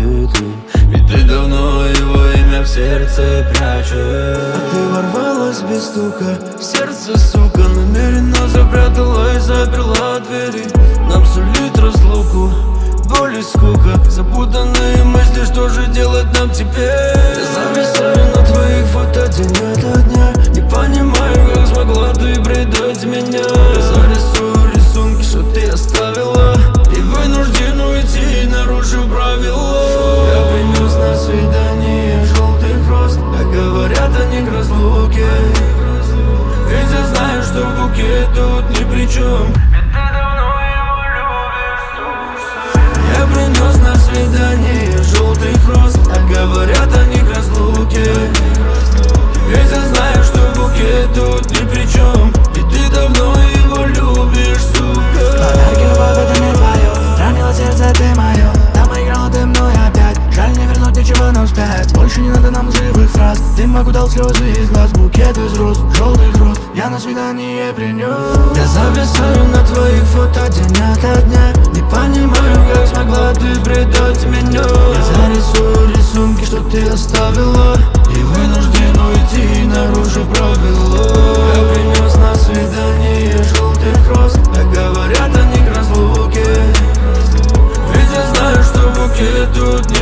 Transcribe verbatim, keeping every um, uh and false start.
цветы, ведь ты давно его имя в сердце прячешь. А ты ворвалась без стука в сердце, сука, намеренно запрятала и заперла двери. Нам сулит разлуку, боль и скука, запутанные мысли, что же делать нам теперь? Я зависаю на твоих фото день ото дня, не понимаю, как смогла ты предать меня. Я зарисую рисунки, что ты оставила, и вынужден уйти, нарушив правила. Я принес на свидание желтых роз, а говорят они к разлуке, ведь я знаю, что букет тут ни при чем. Я принес на свидание желтых роз, а говорят они к разлуке, ведь я знаю, что букет тут ни при чем. И ты давно его любишь, сука. Подарки, любовь, это не твое, ранило сердце, ты мое. Там играла ты мной опять, жаль не вернуть ничего нам вспять. Больше не надо нам живых фраз, дым окутал слезы из глаз. Букет из роз, желтых роз, я на свидание принес. Я зависаю на твоих фото день ото дня, не понимаю, как смогла ты предать меня. Я зарисую рисунки, что ты оставила, и вынужден уйти, нарушив правила. Я принес на свидание желтых роз, а говорят они к разлуке, ведь я знаю, что букет тут